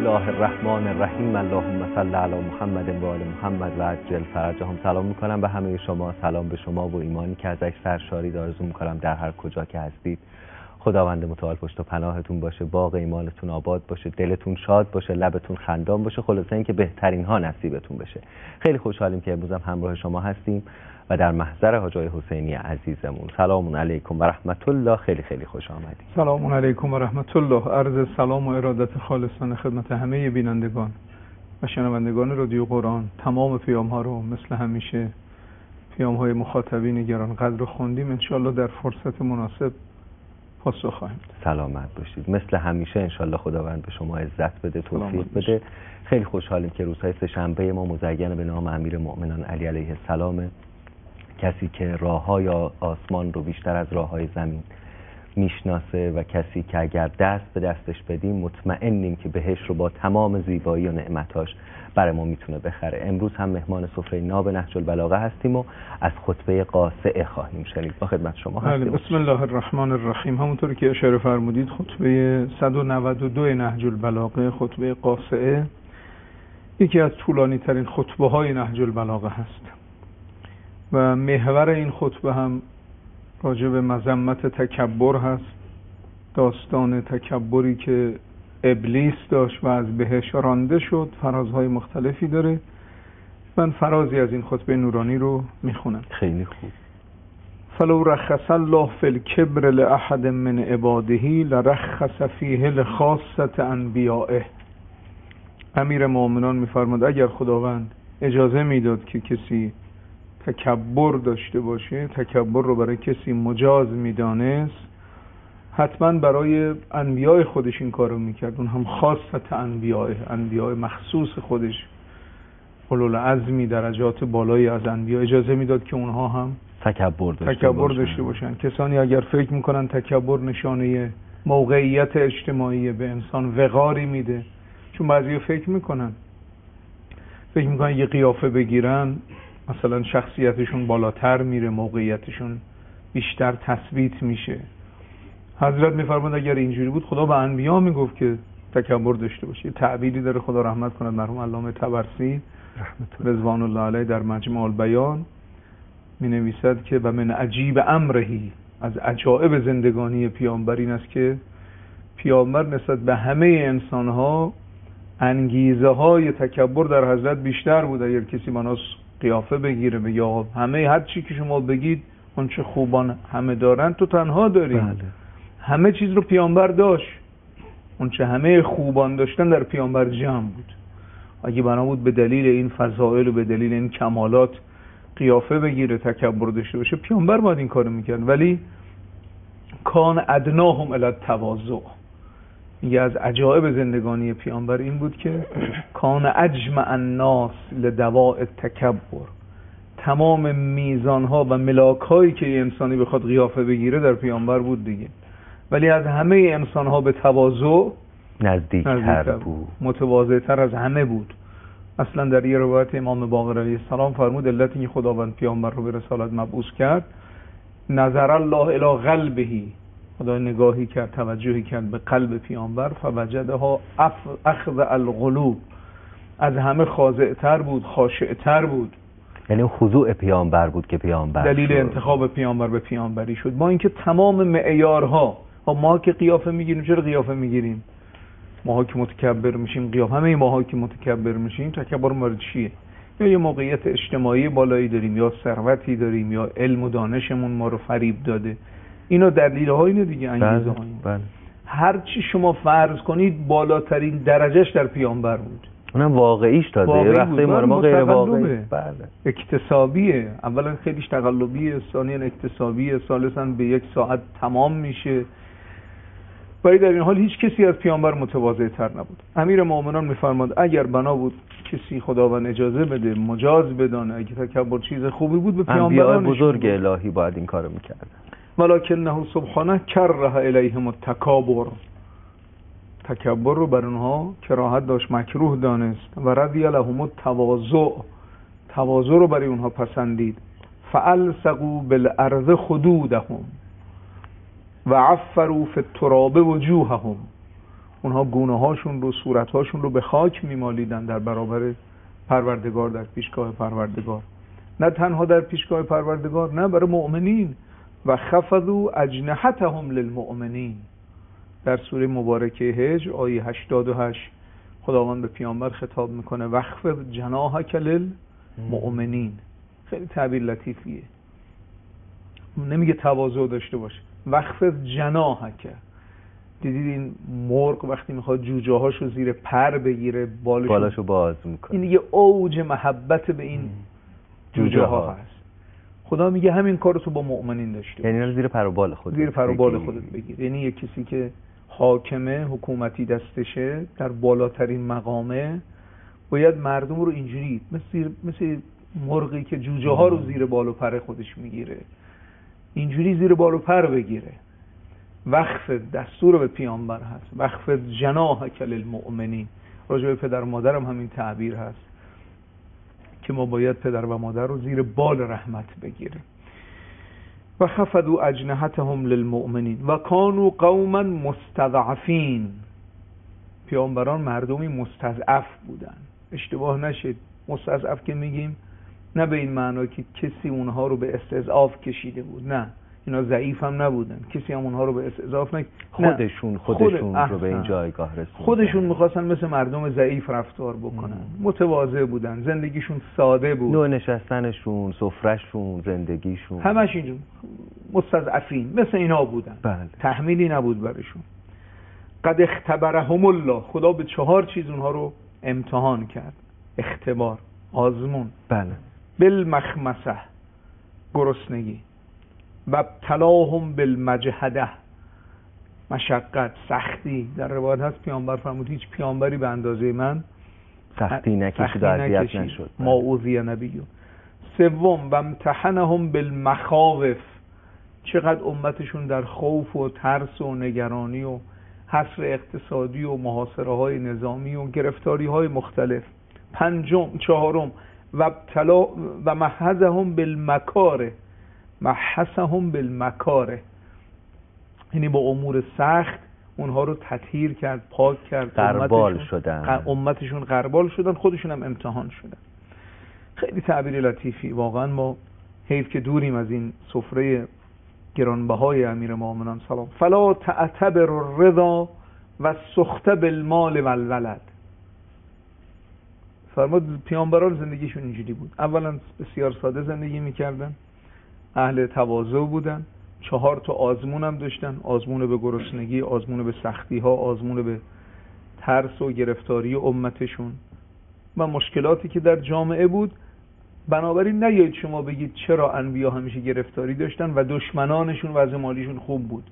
الله الرحمن الرحیم. اللهم صل علی محمد و آل محمد و عجل فرجهم. سلام میکنم به همه شما، سلام به شما و ایمانی که ازش سرشارید آرزو میکنم در هر کجا که هستید. خداوند متعال پشت و پناهتون باشه، باغ ایمانتون آباد باشه، دلتون شاد باشه، لبتون خندان باشه، خلاصه اینکه بهترین ها نصیبتون بشه. خیلی خوشحالیم که امروز هم همراه شما هستیم و در محضر حاج آقای حسینی عزیزمون. سلام علیکم و رحمت الله. خیلی خیلی خوش آمدید. سلام علیکم و رحمت الله. عرض سلام و ارادت خالصانه خدمت همه بینندگان و شنوندگان رادیو قرآن. تمام پیام ها رو مثل همیشه پیام های مخاطبین گران قدر خوندیم، انشالله در فرصت مناسب پاسخ خواهیم. سلامت باشید. مثل همیشه انشالله خداوند به شما عزت بده، توفیق بده. خیلی خوشحالیم که روزهای سه‌شنبه ما مزین به نام امیرالمؤمنین علی علیه السلام، کسی که راه‌های آسمان رو بیشتر از راه‌های زمین میشناسه و کسی که اگر دست به دستش بدیم مطمئنیم که بهش رو با تمام زیبایی و نعمتاش برای ما میتونه بخره. امروز هم مهمان سفره ناب نهج البلاغه هستیم و از خطبه قاصعه خواهیم شنید. با خدمت شما هستیم. بسم الله الرحمن الرحیم. همونطور که اشاره فرمودید خطبه 192 نهج البلاغه، خطبه قاصعه، یکی از طولانی ترین خطبه های نهج البلاغه هست و محور این خطبه هم راجع به مذمت تکبر هست. داستان تکبری که ابلیس داشت و از بهش رانده شد، فرازهای مختلفی داره. من فرازی از این خطبه نورانی رو میخونم. خیلی خوب. فلو رخص الله فی الکبر لأحد من عباده لرخص فیه لخاصة انبیائه. امیر مومنان میفرماد اگر خداوند اجازه میداد که کسی تکبر داشته باشه، تکبر رو برای کسی مجاز میدانست، حتما برای انبیاء خودش این کارو میکرد. اون هم خاصت انبیاء مخصوص خودش، اولوالعزمی، درجات بالایی از انبیاء، اجازه میداد که اونها هم تکبر داشته باشن. کسانی اگر فکر میکنن تکبر نشانه موقعیت اجتماعی به انسان وقاری میده، چون بعضی فکر میکنن یه قیافه بگیرن مثلا شخصیتشون بالاتر میره، موقعیتشون بیشتر تثبیت میشه. حضرت میفرماد اگر اینجوری بود خدا به انبیا میگفت که تکبر داشته باشه. تعبیری داره، خدا رحمت کند، مرحوم علامه طبرسی رضوان الله علیه در مجمع البیان می نویسد که و من عجیب امرهی، از عجایب زندگانی پیامبر این است که پیامبر نسبت به همه انسانها انگیزه های تکبر در حضرت بیشتر بود. اگر کسی مناس قیافه بگیره بگه همه هر چی که شما بگید اون چه خوبان همه دارن تو تنها داری. بله. همه چیز رو پیامبر داشت، اون چه همه خوبان داشتن در پیامبر جمع بود. اگه بنا بود به دلیل این فضائل و به دلیل این کمالات قیافه بگیره، تکبر داشته باشه، پیامبر باید این کارو میکرد. ولی کان ادناهم الی التواضع، یه از عجایب زندگانی پیامبر این بود که کان اجمع الناس لدواء التکبر، تمام میزانها و ملاک‌هایی که یه انسانی بخواد قیافه بگیره در پیامبر بود دیگه. ولی از همه انسانها به تواضع نزدیکتر بود، متواضع‌تر از همه بود. اصلا در یه روایت امام باقر علیه السلام فرمود علتی که خداوند پیامبر رو به رسالت مبعوث کرد، نظر الله الی قلبه، خدا نگاهی کرد، توجهی کرد به قلب پیامبر، فوجدها اخذ القلوب، از همه خاضع‌تر بود، خاشع‌تر بود. یعنی خضوع پیامبر بود که پیامبر دلیل انتخاب پیامبر به پیامبری شد. ما اینکه تمام معیارها، ما که قیافه میگیریم، چرا قیافه میگیریم؟ ماها که متکبر میشیم قیافه، همه ماها که متکبر میشیم تکبر مورد چیه؟ یا یه موقعیت اجتماعی بالایی داریم، یا ثروتی داریم، یا علم و دانشمون ما رو فریب داده. اینا دلیل‌ها اینه دیگه، انگیزه ها. بله. هر چی شما فرض کنید بالاترین درجهش در پیامبر بود. اونم واقعیش داده، رفته ما غیر واقعی. بله. اکتسابیه، اولا خیلیش تقلبیه، ثانیاً اکتسابیه، ثالثاً به 1 ساعت تمام میشه. ولی در این حال هیچ کسی از پیامبر متواضع‌تر نبود. امیر مومنان میفرماد اگر بنا بود کسی خداوند اجازه بده، مجاز بدانه، اگه تکبر چیز خوبی بود به پیامبران بزرگ الهی باید این کارو میکرد. ولکنه سبحانه کره الیهم التکابر، تکبر رو بر اونها کراهت داشت، مکروه دانست. و رضی لهم التواضع، تواضع رو برای اونها پسندید. فالصقوا بالارض خدودهم و عفروا فی التراب وجوههم، اونها گونه هاشون رو، صورت هاشون رو به خاک میمالیدن در برابر پروردگار، در پیشگاه پروردگار. نه تنها در پیشگاه پروردگار، نه برای مؤمنین. و خفضوا اجنحتهم للمؤمنین. در سوره مبارکه هجر آیه 88 خداوند به پیامبر خطاب میکنه واخفض جناحک للمؤمنین. خیلی تعبیر لطیفیه، نمیگه تواضع داشته باشه، واخفض جناحک. دیدید این مرغ وقتی میخواد جوجه هاشو زیر پر بگیره بالاشو باز میکنه، این یه اوج محبت به این جوجه ها هست. خدا میگه همین کارو تو با مؤمنین داشته باش، یعنی زیر پر و بال خودت، زیر پر و بال خودت بگیر. یعنی یه کسی که حاکمه، حکومتی دستشه، در بالاترین مقامه، باید مردم رو اینجوری مثل مرغی که جوجه ها رو زیر بال و پر خودش میگیره، اینجوری زیر بال و پر بگیره. وقف دستور به پیامبر هست، وقف جناحک للمؤمنین. راجع به پدر و مادرم همین تعبیر هست که ما باید پدر و مادر رو زیر بال رحمت بگیریم. و خفضوا اجنحتهم للمؤمنین و کانوا قوما مستضعفین. پیامبران مردمی مستضعف بودن. اشتباه نشید، مستضعف که میگیم نه به این معنا که کسی اونها رو به استضعاف کشیده بود، نه، اینا ضعیف هم نبودن، کسی هم اونها رو به استضعاف خودشون رو به این جایگاه رسوندن. خودشون میخواستن مثل مردم ضعیف رفتار بکنن. متواضع بودن، زندگیشون ساده بود، نوع نشستنشون، سفرهشون، زندگیشون همش اینجور مستضعفین مثل اینا بودن. بله. تحمیلی نبود برشون. قد اختبرهم الله. خدا به 4 چیز اونها رو امتحان کرد، اختبار، آزمون. بله. بالمخمسه، گرسنگی، و ابتلاهم بالمجهده، مشقت، سختی. در روایت هست پیامبر فرمود هیچ پیامبری به اندازه من سختی نکشید و اذیت نشد. ما اوذی نبی. سوم و امتحنهم بالمخاوف. چقدر امتشون در خوف و ترس و نگرانی و حصر اقتصادی و محاصره های نظامی و گرفتاری های مختلف. چهارم و ابتلا و محزهم بالمکاره. محسهم بالمکاره، یعنی با امور سخت اونها رو تطهیر کرد، پاک کرد، غربال شدن، امتشون غربال شدن، خودشون هم امتحان شدن. خیلی تعبیر لطیفی. واقعا ما حیف که دوریم از این سفره گرانبهای امیرالمومنین سلام. فلا تعتبر الرضا و سخط بالمال و الولد. فرمود پیامبران زندگیشون اینجوری بود. اولا بسیار ساده زندگی میکردن، اهل تواضع بودن، 4 تا آزمون هم داشتن، آزمون به گرسنگی، آزمون به سختی ها، آزمون به ترس و گرفتاری امتشون و مشکلاتی که در جامعه بود. بنابراین نیایید شما بگید چرا انبیا همیشه گرفتاری داشتن و دشمنانشون وضع مالیشون خوب بود،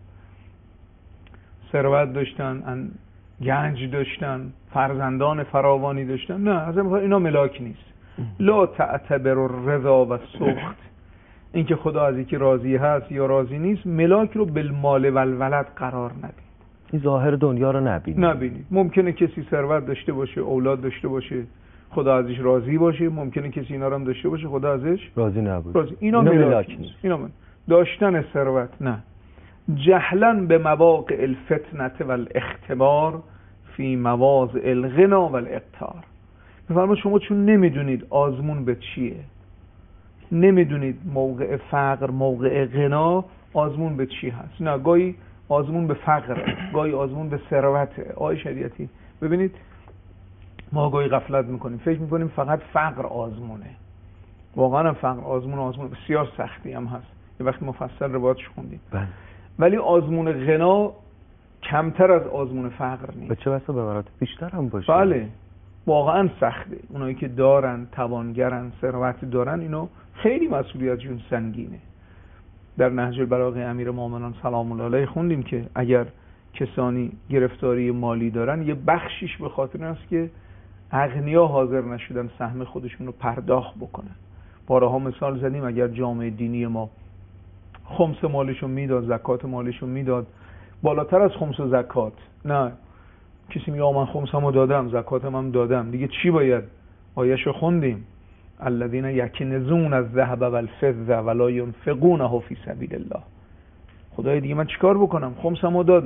ثروت داشتن، گنج داشتن، فرزندان فراوانی داشتن. نه، از اینا ملاک نیست. لا تعتبر الرضا و سخط. اینکه خدا از یکی راضی هست یا راضی نیست، ملاک رو بالمال و الولد قرار ندید. این ظاهر دنیا رو نبینید. ممکنه کسی ثروت داشته باشه، اولاد داشته باشه، خدا ازش راضی باشه. ممکنه کسی اینا رو هم داشته باشه، خدا ازش راضی نباشه. اینا ملاک نیست. اینا داشتن ثروت نه. جهلا به مواقع الفتنه و الاختبار فی مواضع الغنا و الاقتار. بفرمایید شما چون نمیدونید آزمون به چیه، نمیدونید موقع فقر، موقع غنا آزمون به چی هست. نه، گاهی آزمون به فقر، گاهی آزمون به ثروت. آقای شریعتی ببینید ما گاهی غفلت میکنیم، فکر میکنیم فقط فقر آزمونه. واقعا فقر آزمون بسیار سختی هم هست، یه وقتی مفصل روایتش خوندیم. ولی آزمون غنا کمتر از آزمون فقر نیست. به چه بسا به مراتب بیشتر هم باشه. بله، واقعا سخته. اونایی که دارن، توانگرن، ثروت دارن، اینو خیلی مسئولیتشون سنگینه. در نهج البلاغه امیرالمومنین سلام الله علیه خوندیم که اگر کسانی گرفتاری مالی دارن، یه بخشیش به خاطر این است که اغنیا حاضر نشدن سهم خودشون رو پرداخت بکنن. بارها مثال زدیم، اگر جامعه دینی ما خمس مالشو میداد، زکات مالشو میداد، بالاتر از خمس و زکات، نه کسی میگه من خمسمو دادم، زکاتم هم دادم، دیگه چی باید؟ آیه‌شو خوندیم، الذین یکنزون الذهب والفضه ولا ينفقونه فی سبیل الله. خدای دیگه من چیکار بکنم؟ خمسمو دادم،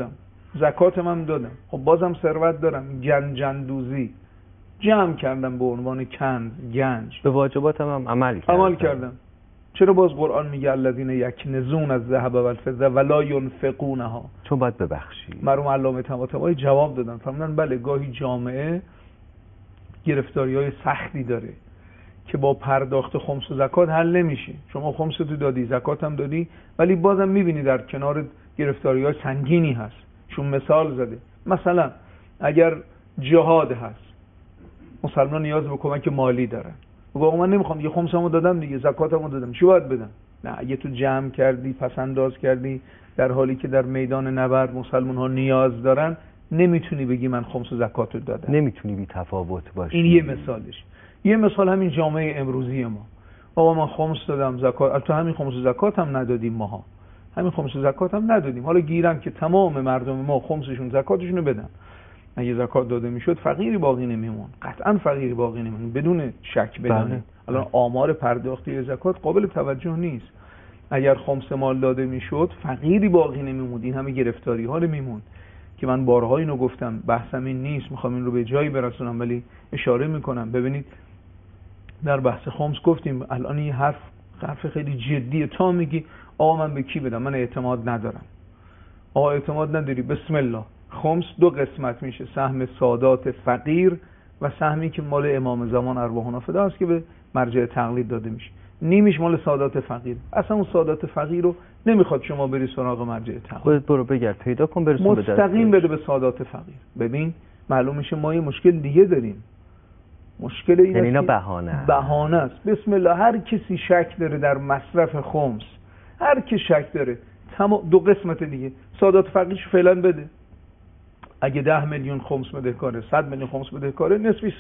زکاتم هم دادم، خب بازم ثروت دارم، گنجندوزی جمع کردم به عنوان کنز، گنج. به واجباتم هم عمل کردم. چرا باز قرآن میگه الذین یکنزون الذهب والفضه ولا ينفقونها؟ چون باید ببخشی. مرحوم علامه طباطبایی جواب دادن، فرمودن بله گاهی جامعه گرفتاری‌های سختی داره که با پرداخت خمس و زکات حل نمیشه. شما خمس تو دادی، زکات هم دادی، ولی بازم میبینی در کنار گرفتاری‌های سنگینی هست. چون مثال زده، مثلا اگر جهاد هست، مسلمان نیاز به کمک مالی دارن، بگو من نمیخوام، یه خمسمو دادم دیگه، زکاتمو دادم، چی باید بدم؟ نه، اگه تو جمع کردی، پس انداز کردی، در حالی که در میدان نبرد مسلمان ها نیاز دارن، نمیتونی بگی من خمس و زکاتو دادم. نمیتونی بی تفاوت باشی. این یه مثالش. یه مثال همین جامعه امروزی ما، آقا من خمس دادم، زکات، تو همین خمس و زکات هم ندادیم، ماها همین خمس و زکات هم ندادیم، حالا گیرم که تمام مردم ما خمسشون زکاتشونو بدن. اگه زکات داده میشد فقیری باقی نمیمون، قطعا فقیری باقی نمیمون، بدون شک بدانید. الان آمار پرداختی زکات قابل توجه نیست. اگر خمس مال داده میشد فقیری باقی نمیموند، این همه گرفتاری ها میموند که من بارها اینو گفتم، بحثم این نیست، میخوام این رو به جایی برسونم ولی اشاره میکنم. ببینید در بحث خمس گفتیم، الان این حرف خیلی جدیه. تا میگی آقا من به کی بدم، من اعتماد ندارم. آقا اعتماد نداری، بسم الله. خمس دو قسمت میشه، سهم سادات فقیر و سهمی که مال امام زمان ارواحنا فدا است که به مرجع تقلید داده میشه. نیمیش مال سادات فقیر. اصلا اون سادات فقیر رو نمیخواد شما بری سراغ مرجع تقلید، خودت برو بگرد پیدا کن برسون به دست، مستقیم بده به سادات فقیر. ببین معلوم میشه ما یه مشکل دیگه داریم. مشکل این یعنی است بهانه است. بسم الله، هر کسی شک داره در مصرف خمس، هر کی شک داره، دو قسمت دیگه سادات فقیرش فعلا بده. اگه 10 میلیون خمس بدهکاره، 100 میلیون خمس بدهکاره، نصفی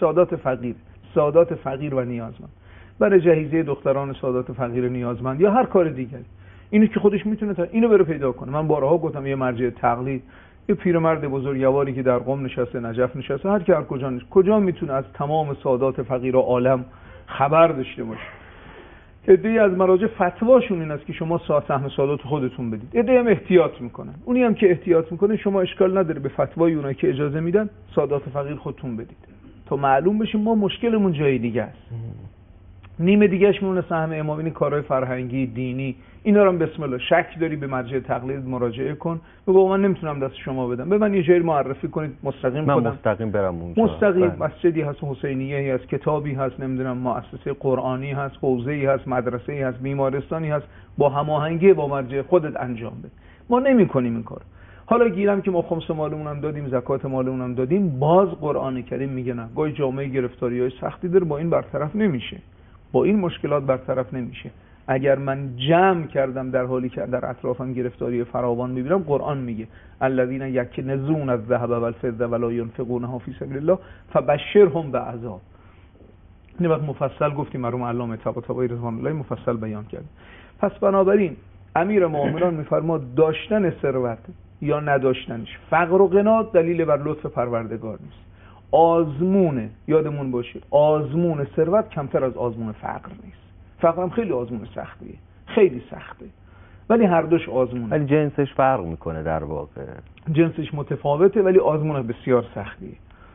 سادات فقیر و نیازمند، برای جهیزیه دختران سادات فقیر نیازمند یا هر کار دیگری. اینو که خودش میتونه اینو بره پیدا کنه. من بارها گفتم یه مرجع تقلید، یه پیرمرد بزرگواری که در قم نشسته، نجف نشسته، هر کی هر کجا میتونه از تمام سادات فقیر و عالم خبر داشته باشه. عده‌ای از مراجع فتواشون این است که شما سهم سادات خودتون بدید، عده‌ای هم احتیاط میکنن. اونی هم که احتیاط میکنه شما اشکال نداره به فتوای اونایی که اجازه میدن سادات فقیر خودتون بدید تا معلوم بشه ما مشکلمون جای دیگه است. نیمه دیگه‌اش میمونه سهم امامی، کارهای فرهنگی، دینی، اینا رو هم بسم الله شک داری به مرجع تقلید مراجعه کن، بگو من نمیتونم دست شما بدم، به من یه جایی معرفی کنید مستقیم من خودم مستقیم برم اونجا. مستقیم مسجدی هست، حسینیه‌ای هست، کتابی هست، نمیدونم مؤسسه قرآنی هست، حوزه‌ای هست، مدرسه‌ای هست، بیمارستانی هست، با هماهنگی با مرجع خودت انجام بده. ما نمی‌کنیم این کار. حالا گیرم که ما خمس مالمون هم دادیم، زکات مالمون هم دادیم، باز قرآن کریم میگه نه، گاهی جامعه گرفتاری‌های سختی داره، با این برطرف نمیشه، با این مشکلات برطرف نمیشه. اگر من جمع کردم در حالی که در اطرافم گرفتاری فراوان میبینم، قرآن میگه الذین یکنزون الذهب والفضه ولا ينفقونها فی سبیل الله فبشرهم بعذاب. این وقت مفصل گفتیم، مرحوم علامه طباطبایی رضوان الله مفصل بیان کرد. پس بنابراین امیر مومنان میفرماد داشتن ثروت یا نداشتنش، فقر و غنا دلیل بر لطف پروردگار نیست. آزمونه، یادمون باشه آزمون ثروت کمتر از آزمون فقر نیست. فقر هم خیلی آزمون سختیه، خیلی سخته، ولی هر دوش آزمونه، ولی جنسش فرق میکنه، در واقع جنسش متفاوته ولی آزمون بسیار سختیه.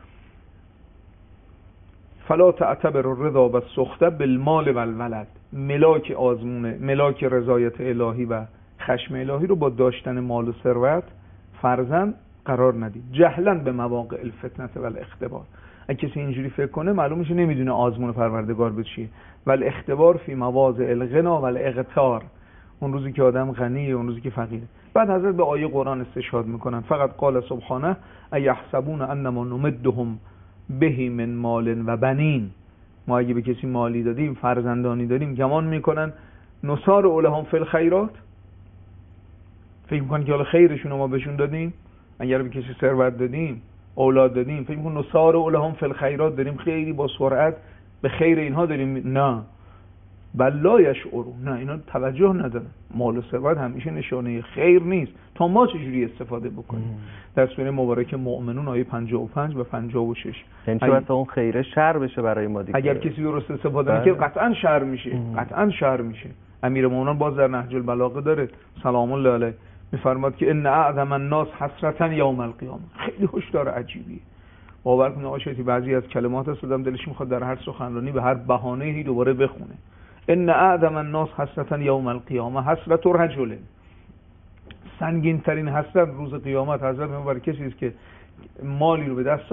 فلا تعتبر الرضا و السخط بالمال و الولد. ملاک آزمونه، ملاک رضایت الهی و خشم الهی رو با داشتن مال و ثروت، فرزند قرار ندید. جهلا به مواقع الفتنه و الاختبار. اگه کسی اینجوری فکر کنه معلوم میشه نمیدونه آزمون پروردگار به چیه. ولی اختبار فی مواضع الغنا و الاغتار، اون روزی که آدم غنیه، اون روزی که فقیره. بعد حضرت به آیه قرآن استشهاد میکنن، فقط قال سبحانه ایحسبون انما نمدهم به من مال و بنین. ما اگه به کسی مالی دادیم، فرزندانی دادیم، گمان میکنن نصار اولهم فی الخیرات، فکر میکنن که حالا خیرشون ما بهشون دادیم. اگر به کسی ثروت دادیم، اولاد دادیم، فکر میکنن نصار اولهم فی الخیرات داریم، خیلی با سرعت به خیر اینها داریم. نه، بل لا یشعرون. نه، اینا توجه ندارن. مال و ثروت همیشه نشانه خیر نیست. تا ما چجوری استفاده بکنیم؟ در سوره مبارکه مؤمنون آیه 55 و 56. یعنی چه واسه اون خیره شر بشه برای ما دیگه. اگر کسی درست استفاده نکنه قطعا شر میشه، قطعا شر میشه. امیرالمومنین باز در نهج البلاغه داره، سلام الله علیه، میفرماد که ان اعظم الناس حسرتا یوم القیامه. خیلی هشدار عجیبیه. باور کنید آقا شیخی بعضی از کلمات هست آدم دلش میخواد در هر سخنرانی به هر بهانه‌ای دوباره بخونه. ان اعظم الناس حسرتا یوم القیامه حسرت رجل. سنگین ترین حسرت روز قیامت حضرت برای کسی است که مالی رو به دست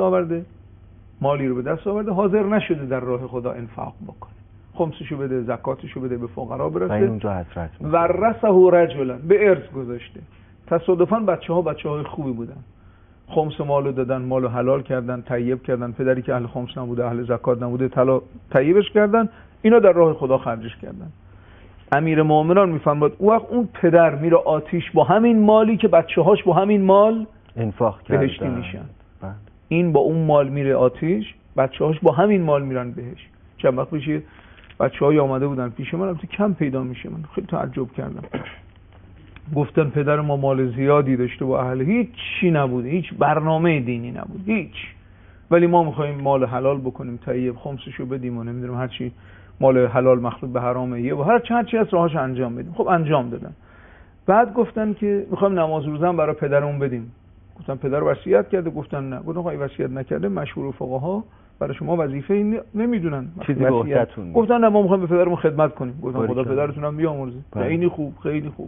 آورده حاضر نشده در راه خدا انفاق بکنه، خمسشو بده، زکاتشو بده، به فقرا برسه. اونجا حسرت ورثه رجلا، به ارث گذاشته. تصادفاً بچه‌های خوبی بودن، خمس مالو دادن، مالو حلال کردن، طیب کردن. پدری که اهل خمس نبوده، اهل زکات نبوده، طیبش کردن، اینا در راه خدا خرجش کردن. امیر مومنان میفرماد اون پدر میره آتیش با همین مالی که بچه‌هاش با همین مال انفاق کردن، بهشتی میشن. این با اون مال میره آتیش، بچه‌هاش با همین مال میرن بهشت. چند وقت پیش بچه‌های اومده بودن پیش من، البته کم پیدا میشه، من خیلی تعجب کردم. گفتن پدر ما مال زیادی داشته با اهل، هیچ چی نبوده، هیچ برنامه دینی نبود، هیچ. ولی ما میخوایم مال حلال بکنیم، طیب خمسشو بدیم و نمیدونم هر چی مال حلال مخلوط به حرامه یه و هر چی از راهاش انجام بدیم. خب انجام دادن. بعد گفتن که میخوایم نماز روزه هم برای پدرمون بدیم. گفتن پدر وصیت کرده؟ گفتن نه. گفتن آقا وصیت نکرده، مشهور فقها برای شما وظیفه نمیدونن. چیزی به عهده‌تون. گفتن نه ما میخوایم به پدرمون خدمت کنیم. گفتن خدا پدرتون هم بیامرزه. خیلی خوب، خیلی خوب.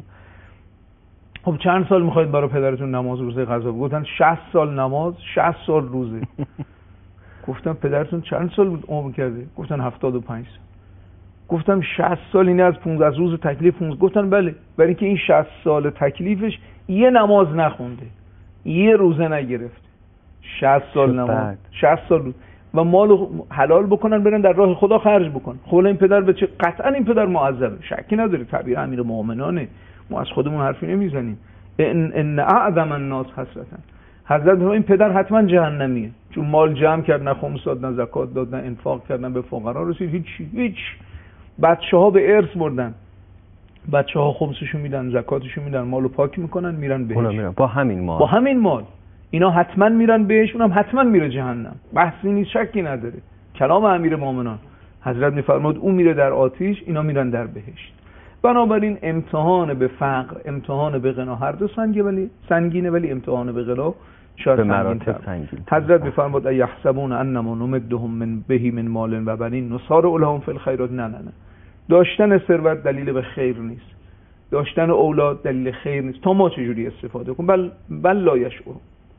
خب چند سال میخواید برای پدرتون نماز روزه قضا؟ گفتن 60 سال نماز، 60 سال روزه. گفتم پدرتون چند سال عمر کرده؟ گفتن 75 سال. گفتم 60 سال اینه از روز تکلیف 15. گفتن بله، برای اینکه این 60 سال تکلیفش یه نماز نخونده، یه روزه نگرفته. 60 سال نماز، 60 سال روز و مال حلال بکنن برن در راه خدا خرج بکن. خب این پدر به چه؟ قطعا این پدر معذبه، شکی نداره، تعبیر امیر مومنانه، ما از خودمون حرفی نمیزنیم. ان اعظم الناس حسرتا. حضرت این پدر حتما جهنمیه، چون مال جمع کرد، نه خمس داد، نه زکات داد، نه انفاق کرد، نه به فقرا رسید، هیچ. بچه‌ها به ارث بردن، بچه‌ها خمسشو میدن، زکاتشو میدن، مالو پاک میکنن، میرن بهش. با همین مال اینا حتما میرن بهش، اونم حتما میره جهنم. بحثی نیست، شکی نداره. کلام امیر مومنان حضرت میفرماد اون میره در آتیش، اینا میرن در بهشت. بنابراین امتحان به فقر، امتحان به غنا هر دو سنگینه، ولی امتحان به غنا شاید به مراتب سنگین. حضرت میفرماد ایحسبون انما نمدهم من مال و بنین نصارع لهم فی الخیرات. نه داشتن ثروت دلیل به خیر نیست، داشتن اولاد دلیل خیر نیست، تا ما چجوری استفاده کنیم. بل لا یشعرون.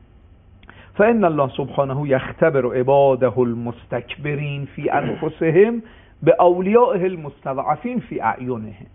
فان الله سبحانه یختبر عباده المستکبرین فی انفسهم باولیائه المستضعفین فی اعینهم.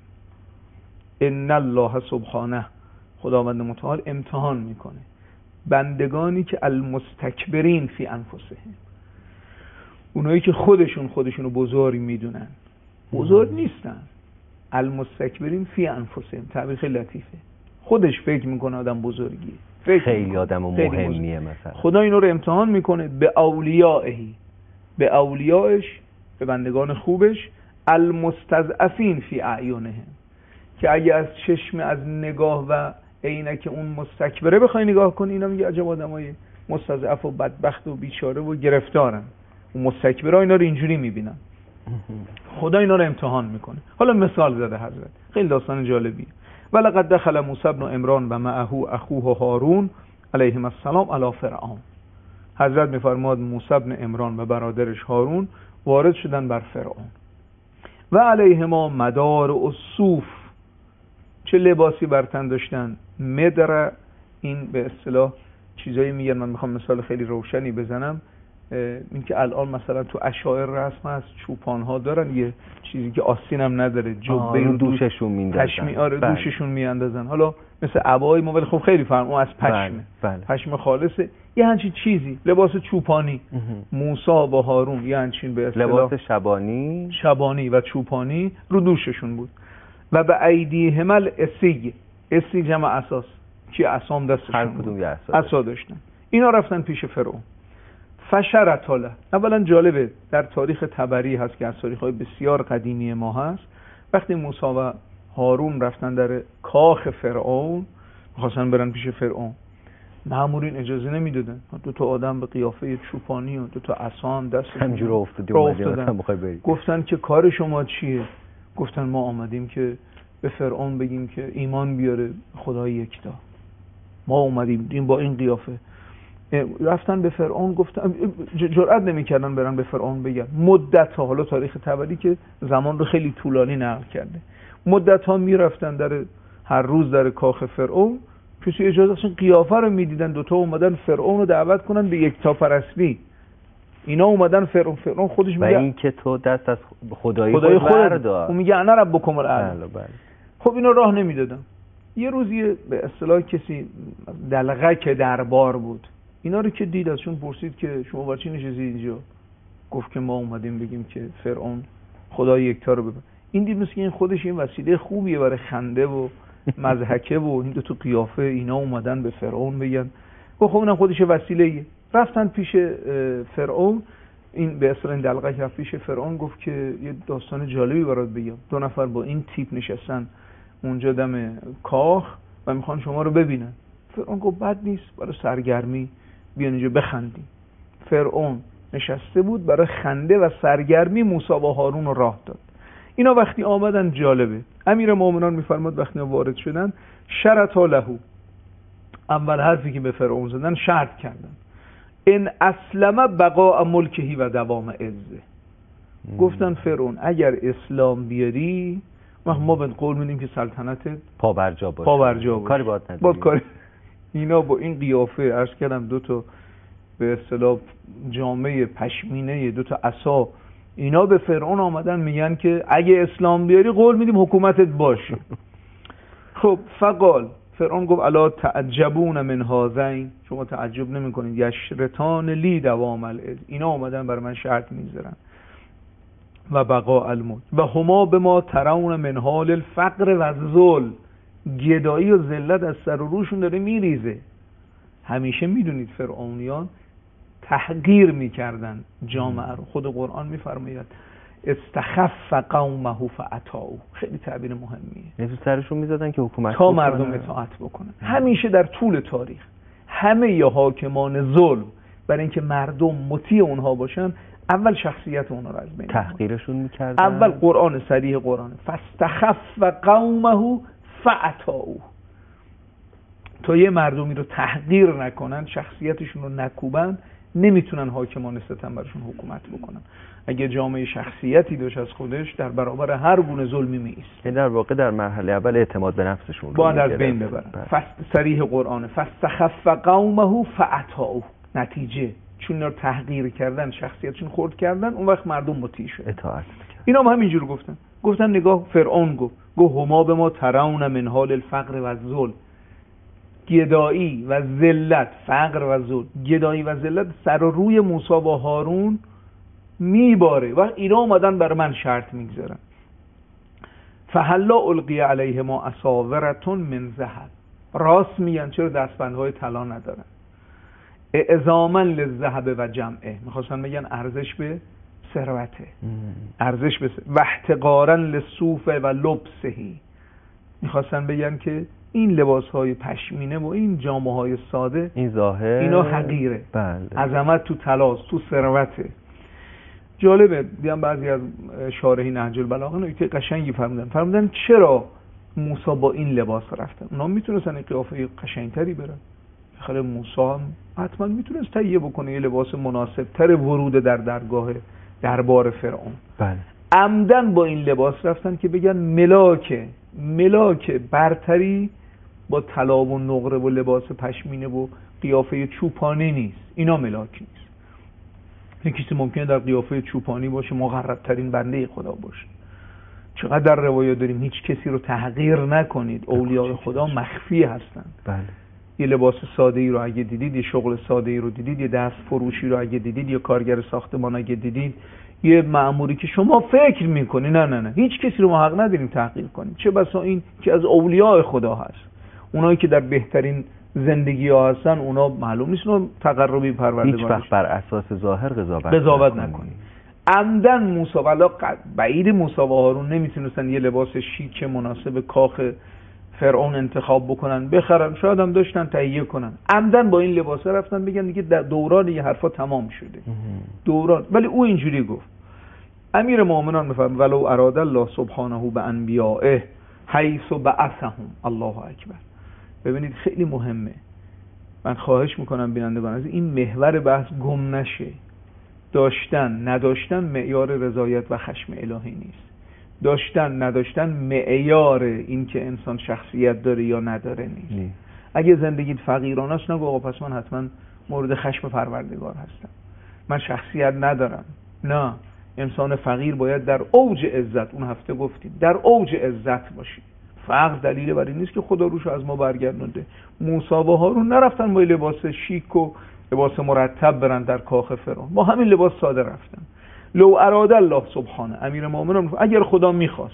ان الله سبحانه، خداوند متعال امتحان میکنه بندگانی که المستکبرین فی انفسهم، اونایی که خودشونو بزرگ میدونن، بزرگ نیستن. المستکبرین فی انفسهم تعبیر خیلی لطیفه. خودش فکر میکنه آدم بزرگیه، خیلی آدم مهمیه. مثلا خدا اینو رو امتحان میکنه به اولیائهی، به اولیاش، به بندگان خوبش، المستضعفین فی اعینهم، که اگه از چشم، از نگاه و عینک اون مستکبره بخوای نگاه کنی، اینا میگه عجب آدمای مستضعف و بدبخت و بیچاره و گرفتارن. اون مستکبرها اینا رو اینجوری میبینن. خدا اینا رو امتحان میکنه. حالا مثال زده حضرت، خیلی داستان جالبیه. ولقد دخل موسی بن عمران و معه اخوه هارون علیهم السلام علی فرعون. حضرت میفرماد موسی بن عمران و برادرش هارون وارد شدن بر فرعون. و علیهما مدار الصوف، چه لباسی بر تن داشتن؟ مدر، این به اصطلاح چیزایی میگن، من میخوام مثال خیلی روشنی بزنم. این که الان مثلا تو اشاعر رسم هست، چوپان ها دارن یه چیزی که آستین هم نداره، جبه رو دوششون میندازن، پشمی، دوششون میاندازن. حالا مثل عبای ما، ولی خب خیلی فرق، اون از پشمه. پشم خالصه. یه همچین چیزی، لباس چوپانی. موسی و هارون یه همچین به اصطلاح لباس شبانی و چوپانی رو دوششون بود. و به ایدیهم الاسیج، اسی جمع اساس، چی عصام دستشون، هر کدوم یه عصا داشتن. اینا رفتن پیش فرعون. فشرط له. اولا جالبه، در تاریخ طبری هست که از تاریخ‌های بسیار قدیمی ما هست، وقتی موسی و هارون رفتن در کاخ فرعون، می‌خواستن برن پیش فرعون، مامورین اجازه نمیدادن. دو تا آدم به قیافه چوپانی و دو تا عصا هم دستشون همجوری افتادن. گفتن که کار شما چیه؟ گفتن ما آمدیم که به فرعون بگیم که ایمان بیاره خدای یکتا، ما اومدیم با این قیافه. رفتن به فرعون گفتن، جرئت نمی‌کردن برن به فرعون بگن. مدت ها، حالا تاریخ طبری که زمان رو خیلی طولانی نقل کرده، مدت ها میرفتن هر روز در کاخ فرعون، کسی اجازه اصلا قیافه رو میدیدن. دوتا اومدن فرعون رو دعوت کنن به یکتا پرستی. اینا اومدن فرعون خودش میگه این که تو دست از خدای خود بردار، اون میگه انا ربکم الاعلی. خب اینا راه نمیدادن. یه روزی به اصطلاح کسی دلغک دربار بود، اینا رو که دید ازشون پرسید که شما برای چی نشستید اینجا؟ گفت که ما اومدیم بگیم که فرعون خدای یکتا رو ببر. این دید مثل این خودش این وسیله خوبیه برای خنده و مضحکه و این دو تو قیافه اینا اومدن به فرعون بگن. گفت خب اونم خودش وسیله‌ایه. رفتن پیش فرعون، این به اصطلاح این دلغک رفت پیش فرعون، گفت که یه داستان جالبی برات بگم. 2 نفر با این تیپ نشستن اونجا دم کاخ و میخوان شما رو ببینن. فرعون گفت بد نیست، برای سرگرمی بیان اینجا بخندیم. فرعون نشسته بود برای خنده و سرگرمی موسی و هارون رو راه داد. اینا وقتی آمدن جالبه، امیر مومنان میفرماد وقتی وارد شدن شرطا لهو، اول حرفی که به فرعون زدن شرط کردن ان اسلم بقاء ملکهی و دوام عزه. گفتن فرعون اگر اسلام بیاری ما به قول میدیم که سلطنتت پابرجا باشه، کاری باید نداری. اینا با این قیافه، عرض کردم 2 تا به اصطلاح جامعه پشمینه، 2 تا عصا، اینا به فرعون آمدن میگن که اگه اسلام بیاری قول میدیم حکومتت باشه. خب فقال، فرعون گفت الا تعجبون من هذین، شما تعجب نمیکنید، یشرتان لی دوام العز، اینا اومدن برای من شرط میذارن و بقاء الملک و هما به ما ترون من حال الفقر و الذل، گدایی و ذلت از سر و روشون داره میریزه. همیشه میدونید فرعونیان تحقیر میکردن جامعه رو. خود قرآن میفرماید استخف قومه فاطاعوا، خیلی تعبیر مهمیه. یعنی سرشون میزدن که حکومت تا مردم اطاعت بکنن. همیشه در طول تاریخ همه ی حاکمان ظلم برای اینکه مردم مطیع اونها باشن اول شخصیت اونها رو از بین تحقیرشون میکردن. اول قرآن صریح قرآن فاستخف قومه فاطاعوا، تا یه مردمی رو تحقیر نکنن، شخصیتشون رو نکوبن، نمیتونن حاکمان ستم برشون حکومت بکنن. اگه جامعه شخصیتی داشت از خودش در برابر هر گونه ظلمی میایست. در واقع در مرحله اول اعتماد به نفسشون رو باید از بین ببرن. صریح قرآن فاستخف قومه فاطاعوا، نتیجه چون رو تحقیر کردن، شخصیتشون خرد کردن، اون وقت مردم مطیع شد، اطاعت. اینا هم همینجور گفتن نگاه فرعون گفت هما به ما ترون من حال الفقر و الذل، گدایی و ذلت، فقر و ذل، گدایی و ذلت سر و روی موسی و هارون میباره و اینا اومدن برای من شرط میگذارن. فهلا القی علیه ما اساورتون من ذهب، راست میگن چرا دستبندهای طلا ندارن؟ اعظاما للذهب و جمعه، میخواستن بگن ارزش به ثروته، ارزش به و احتقارا للصوف و لبسهی، میخواستن بگن که این لباسهای پشمینه و این جامه‌های ساده، این ظاهر اینا حقیره. بله. عظمت تو طلاست، تو ثروته. جالبه دیدم بعضی از شارحین نهج البلاغه نکته قشنگی فرمودن چرا موسی با این لباس رفتن. اونا میتونستن این قیافه قشنگتری برن، خاله موسی هم حتما میتونست تهیه بکنه یه لباس مناسب تر ورود در دربار فرعون. بله. عمدن با این لباس رفتن که بگن ملاک برتری با طلا و نقره و لباس پشمینه و قیافه چوپانی نیست، اینا ملاک نیست. این کسی ممکنه در قیافه چوپانی باشه، مقرب ترین بنده خدا باشه. چقدر روایات داریم هیچ کسی رو تحقیر نکنید، اولیاء خدا مخفی هستن. بله. یه لباس ساده ای رو اگه دیدید، یه شغل ساده ای رو دیدید، یه دست فروشی رو اگه دیدید، یه کارگر ساختمان اگه دیدید، یه مأموری که شما فکر میکنی نه هیچ کسی رو ما حق نداریم تحقیر کنیم، چه بسا این که از اولیاء خدا هست، اونایی که در بهترین زندگی ها هستن، اونا معلوم نیست اونو تقربی پرورده هیچ وقت بر اساس ظاهر قضاوت نکنید. عمدن موسی والا بعید موسی و هارون نمیتونستن یه لباس شیک مناسب کاخ فرعون انتخاب بکنن، بخرن، شاید هم داشتن تهیه کنن، عمدن با این لباسه رفتن بگن دیگه دوران یه حرفا تمام شده دوران. ولی او اینجوری گفت، امیر مومنان میفرماید ولو اراد الله سبحانه به انبیائه حیث بعثهم. الله اکبر. ببینید خیلی مهمه، من خواهش میکنم بینندگان از این محور بحث گم نشه. داشتن نداشتن معیار رضایت و خشم الهی نیست. داشتن نداشتن معیار این که انسان شخصیت داره یا نداره نیست. اگه زندگیت فقیرانه است نگو آقا پس من حتما مورد خشم پروردگار هستم، من شخصیت ندارم. نه، انسان فقیر باید در اوج عزت، اون هفته گفتیم در اوج عزت باشی. فقر دلیل بر این نیست که خدا روش از ما برگردونده. موسی و هارون نرفتن با لباس شیک و لباس مرتب برن در کاخ فرعون، با همین لباس ساده رفتن. لو اراد الله سبحانه، امیر مومنان اگر خدا میخواست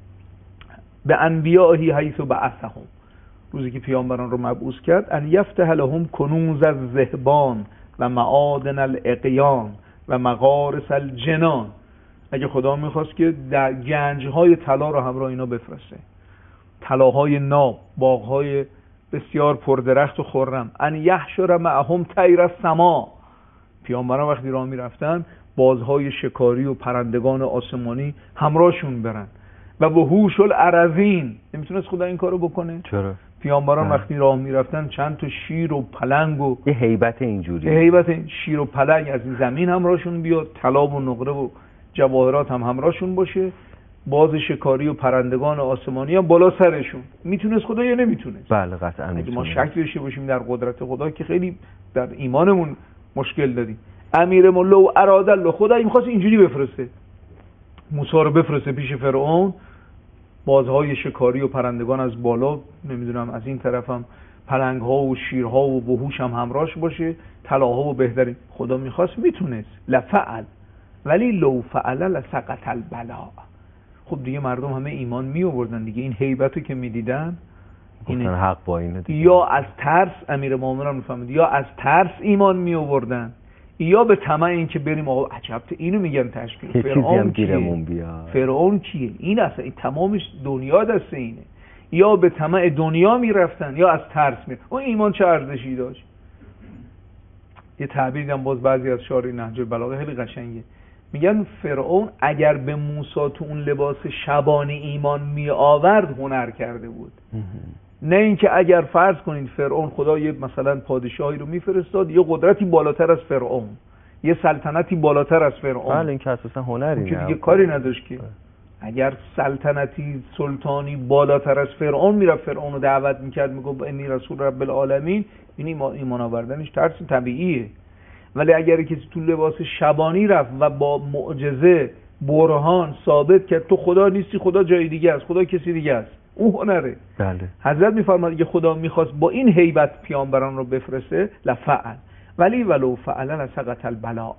به انبیائه حیث بعثهم، روزی که پیامبران رو مبعوث کرد، ان یفتح لهم کنوز الذهبان و معادن الاقیان و مغارس الجنان، اگه خدا میخواست که در گنجهای طلا رو همراه اینا بفرسته، طلاهای ناب، باغهای بسیار پردرخت و خرم. ان یحشر معهم طیر السما، پیامبران وقتی راه میرفتن بازهای شکاری و پرندگان آسمانی همراهشون برن. و وحوش الارضین، نمیتونست خدا این کارو بکنه؟ چرا؟ پیامبران وقتی راه میرفتن چند تا شیر و پلنگ و یه هیبت اینجوری، یه هیبت شیر و پلنگ از این زمین همراهشون بیاد، طلا و نقره و جواهرات هم همراهشون باشه، باز شکاری و پرندگان آسمانی هم بالا سرشون. میتونست خدا یا نمیتونست؟ بله قطعا اگه ما شک داشته باشیم در قدرت خدا که خیلی در ایمانمون مشکل داریم. امیر لو اراد الله، خدا می‌خواست اینجوری بفرسته، موسی رو بفرسته پیش فرعون، بازهای شکاری و پرندگان از بالا، نمیدونم از این طرف هم پلنگ‌ها و شیرها و وحوش هم همراهش باشه، طلاها و بهترین. خدا می‌خواست میتونست، لفعل، ولی لو فعل لسقط البلاء. خب دیگه مردم همه ایمان می آوردن دیگه، این هیبتو که می‌دیدن این حق با اینه دیگه. یا از ترس، امیر مومنان می‌فهمید، یا از ترس ایمان می آوردن، یا به طمع این که بریم آقا عجب اینو میگن تشکیل فرعون گیرمون بیاد، فرعون کیه این اصلا، این تمامش دنیا دست اینه. یا به طمع دنیا میرفتن یا از ترس اون ایمان چه ارزشی داشت؟ یه تعبیری هم باز بعضی از شارح نهج البلاغه خیلی قشنگه، میگن فرعون اگر به موسی تو اون لباس شبانی ایمان می آورد هنر کرده بود. نه اینکه اگر فرض کنید فرعون خدا یه مثلا پادشاهی رو میفرستاد یه قدرتی بالاتر از فرعون، یه سلطنتی بالاتر از فرعون، بله این که اساسا هنری نه، که دیگه کاری نداشت که اگر سلطنتی سلطانی بالاتر از فرعون میرفت فرعون رو دعوت میکرد میگفت انی رسول رب العالمین، این ایمان آوردنش ترس طبیعیه. ولی اگر کسی تو لباس شبانی رفت و با معجزه برهان ثابت کرد تو خدا نیستی، خدا جای دیگه است، خدا کسی دیگه است، اون هنره. بله. حضرت میفرماد اگه خدا میخواست با این هیبت پیامبران رو بفرسته لفعل، ولی ولو فعل لسقط البلاء،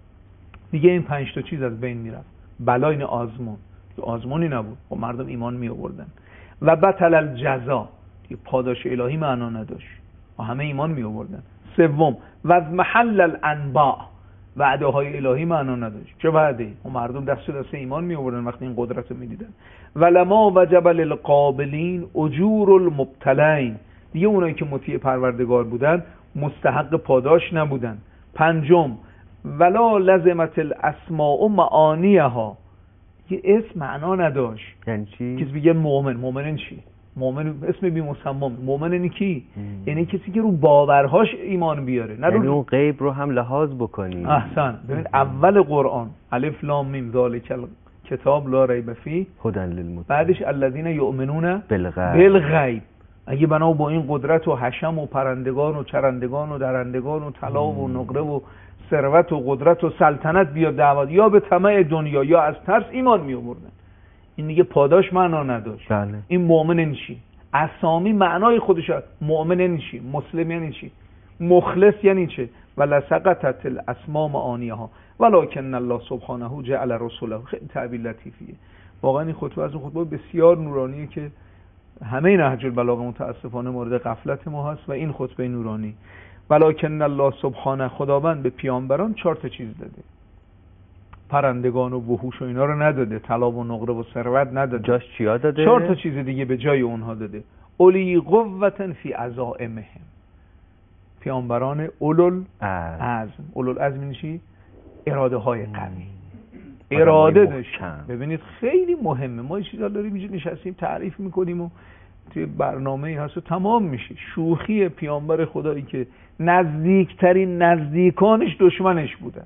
دیگه این 5 تا چیز از بین میرفت. بلا این آزمونی نبود، با مردم ایمان می آوردن. و بطل الجزا، دیگه پاداش الهی معنا نداشت، با همه ایمان می آوردن. سوم و از محل الانباء، وعده های الهی معنا نداشت. چه وعده؟ و مردم دست ایمان می آوردن وقتی این قدرت رو می دیدن. ولما وجب للقابلین اجور المبتلین، دیگه اونایی که مطیع پروردگار بودن مستحق پاداش نبودن. پنجم ولا لزمت الاسماء معانیها، یه اسم معنا نداشت. یعنی چی؟ کسی بگه مؤمن چی؟ مؤمن اسم بی مسمى، مؤمن یعنی کی؟ یعنی کسی که رو باورهاش ایمان بیاره، نه یعنی اون غیب رو هم لحاظ بکنی. احسن. ببین اول قرآن الف لام میم ذالک کتاب لا ریب فیه هدی للمتقین، بعدش الذین یؤمنون بالغیب. اگه بنا با این قدرت و حشم و پرندگان و چرندگان و درندگان و طلا و نقره و ثروت و قدرت و سلطنت بیاد دعوت، یا به طمع دنیا یا از ترس ایمان می آوردن، این دیگه پاداش معنا نداشت. بله. این مؤمن چی؟ اسامی معنای خودش، مؤمن چی؟ مسلم یعنی چی؟ مخلص یعنی چه؟ ولسقطت الاسماء معانیها ولکن الله سبحانه جعل رسوله. خیلی تعبیر لطیفیه واقعا. این خطبه از اون خطبه بسیار نورانیه که همه نهج البلاغه متاسفانه مورد غفلت ما هست و این خطبه نورانی. ولکن الله سبحانه، خداوند به پیامبران 4 تا چیز داده، پرندگان و وحوش و اینا رو نداده، طلا و نقره و ثروت نداده. جاش چیا داده؟ 4 تا چیز دیگه به جای اونها داده. اولی قوة فی عزائمهم، پیامبران اولوالعزم. اولوالعزم یعنی چی؟ اراده های قوی. اراده داشت. ببینید خیلی مهمه، ما یه چیزا داریم اینجا نشستیم تعریف میکنیم و توی برنامه‌ای هست و تمام میشه. شوخی پیامبر خدایی که نزدیکترین نزدیکانش دشمنش بودن،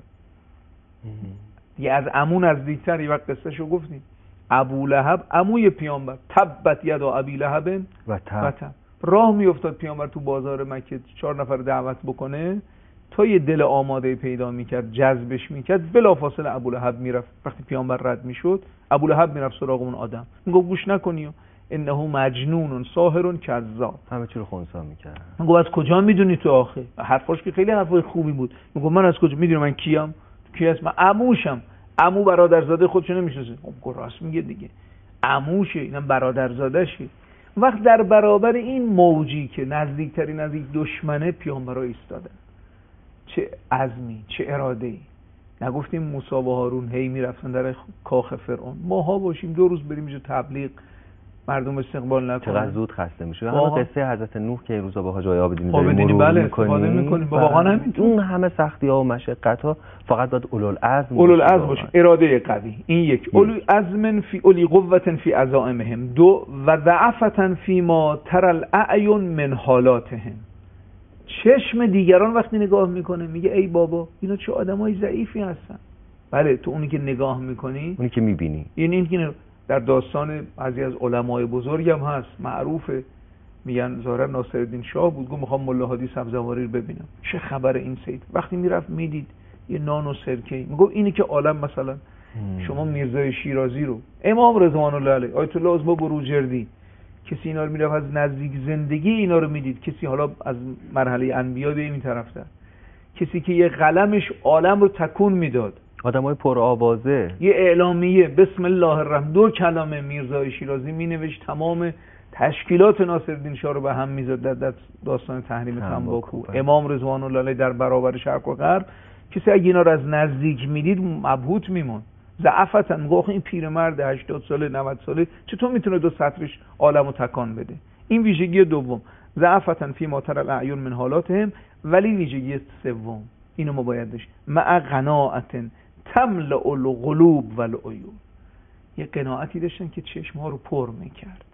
دیگه از عمو نزدیکتر. یه وقت قصهشو گفتیم، ابو لهب عموی پیامبر، تبت یدا ابی لهب و تب. راه میافتاد پیامبر تو بازار مکه 4 نفر دعوت بکنه، تا یه دل آماده پیدا میکرد جذبش میکرد، بلافاصله ابو لهب میرفت. وقتی پیامبر رد میشد ابو لهب میرفت سراغ اون آدم، میگفت گوش نکنی، انه مجنون ساحر کذاب، همه چی رو خنثی میکرد. میگفت از کجا میدونی تو؟ آخه حرفاش که خیلی حرفای خوبی بود. میگفت من از کجا میدونم من کیم؟ کی اسم عموشم. عمو برادرزاده خودشو نمیشناسه. خب راست میگه دیگه، عموشه، اینم برادرزادهشه. وقت در برابر این موجی که نزدیکترین نزدیک دشمنه پیامبرا ایستادن. چه عزمی، چه اراده‌ای. نگفتیم موسی و هارون هی میرفتن در کاخ فرعون، ماها باشیم 2 روز بریم اینجا تبلیغ، مردم استقبال نکنن. چقدر زود خسته میشه. همون قصه حضرت نوح که این روزا با حاج عابدین مرور بله میکنیم، واقعا همینطور. اون همه سختی‌ها و مشقت‌ها فقط باید اولوالعزم باشه، اراده قوی. این یک. اولوالعزم فی اولی قوة فی عزائمهم. 2 و ضعفة فی ما ترى الاعین من حالاتهم. چشم دیگران وقتی نگاه میکنه میگه ای بابا اینا چه آدمای ضعیفی هستن. بله تو اونی که نگاه میکنی، اونی که میبینی، این که در داستان بعضی از علمای بزرگ هم هست، معروفه، میگن ظاهرا ناصرالدین شاه بود، گفت میخوام ملا هادی سبزواری رو ببینم، چه خبر این سید. وقتی میرفت میدید یه نان و سرکه، میگفت اینی که عالم مثلا شما میرزای شیرازی رو، امام رضوان الله علیه، آیت الله عظما بروجردی، کسی اینا رو میرفت از نزدیک زندگی اینا رو میدید. کسی حالا از مرحله انبیا به این طرف در، کسی که یه قلمش عالم رو تکون میداد، آدمای پر آوازه، یه اعلامیه بسم الله الرحمن 2 کلمه میرزای شیرازی مینوشت تمام تشکیلات ناصرالدین شاه رو به هم میزد در داستان تحریم تنباکو. امام رضوان الله علیه در برابر شرق و غرب، کسی اگه اینا رو از نزدیک میدید مبهوت میمون. ضعفتن، میگه این پیرمرد 80 ساله 90 ساله چطور میتونه 2 سطرش عالمو تکان بده؟ این ویژگی دوم، ضعفتن فی ما ترى الاعین من حالاتهم. ولی ویژگی سوم اینو ما باید داشت، مع قناعت تملأ القلوب والعیون. یه قناعتی داشتن که چشم‌ها رو پر میکرد.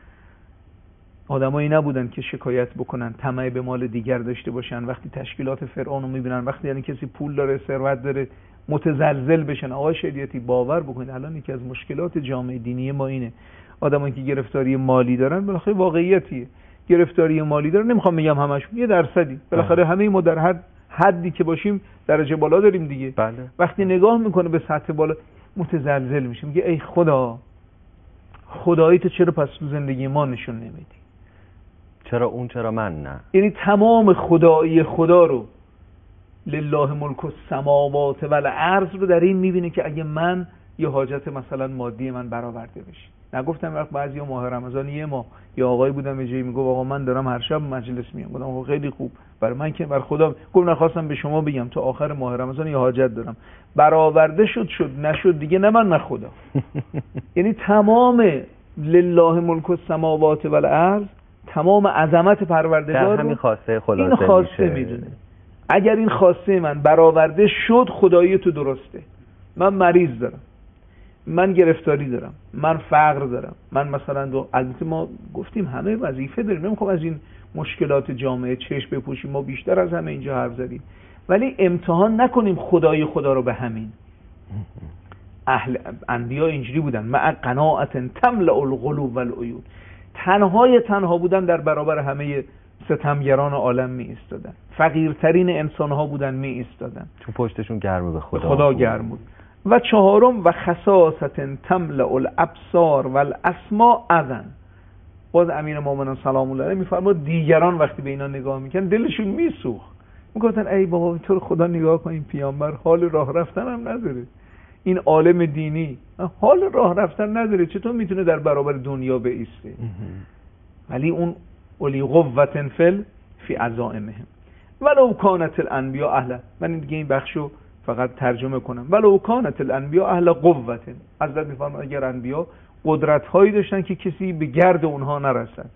آدمایی نبودن که شکایت بکنن، طمع به مال دیگر داشته باشن. وقتی تشکیلات فرعون رو میبینن، وقتی یعنی کسی پول داره، ثروت داره، متزلزل بشن. آقای شریعتی باور بکنید الان یکی از مشکلات جامعه دینی ما اینه، آدمایی که گرفتاری مالی دارن، بالاخره واقعیتیه، گرفتاری مالی دارن، نمیخوام بگم همشون، یه درصدی، بالاخره همه ما در هر حدی که باشیم درجه بالا داریم دیگه. بله. وقتی نگاه میکنه به سطح بالا متزلزل میشه، میگه ای خدا، خدایی تو چرا پس تو زندگی ما نشون نمیدی؟ چرا اون، چرا من نه؟ یعنی تمام خدایی خدا رو، لله ملک السماوات والارض رو در این میبینه که اگه من یه حاجت مثلا مادی من برآورده بشه. نگفتم وقت بعضی ماه رمضان یه ماه یا آقایی بودم یه جایی میگفت آقا من دارم هر شب مجلس میام، گفتم آقا خیلی خوب، برای من که بر خدا گفتم نخواستم به شما بگم تا آخر ماه رمضان یه حاجت دارم، برآورده شد نشد دیگه، نه من نه خدا. یعنی تمام لله ملک السماوات والارض، تمام عظمت پروردگار در همین خواسته خلاصه این خواسته میدونه. اگر این خواسته من برآورده شد، خدایی تو درسته. من مریض دارم، من گرفتاری دارم، من فقر دارم، من مثلا البته ما گفتیم همه وظیفه داریم، نمیخوام از این مشکلات جامعه چشم بپوشیم، ما بیشتر از همه اینجا حرف زدیم، ولی امتحان نکنیم خدای خدا رو به همین. اهل انبیا اینجوری بودن، مع قناعت تملأ القلوب والعیون، تنها بودن در برابر همه ستمگران عالم می ایستادن، فقیرترین انسان ها بودن می ایستادن، چون پشتشون گرم به خدا گرم بود. و 4 و خصاصت تملأ الابصار والاسماع اذن. باز امیر مومنان سلام الله علیه میفرماد دیگران وقتی به اینا نگاه میکنن دلشون میسوخت، میگفتن ای بابا اینطور خدا نگاه کن، این پیامبر حال راه رفتن هم نداره، این عالم دینی حال راه رفتن نداره، چطور میتونه در برابر دنیا بایسته؟ ولی اون اولی قوة فی عزائمهم ولو کانت الانبیاء اهل. من دیگه این بخشو فقط ترجمه کنم. ولو کانت الانبیاء اهل قوة، حضرت میفرماد اگر انبیا قدرت هایی داشتن که کسی به گرد اونها نرسد،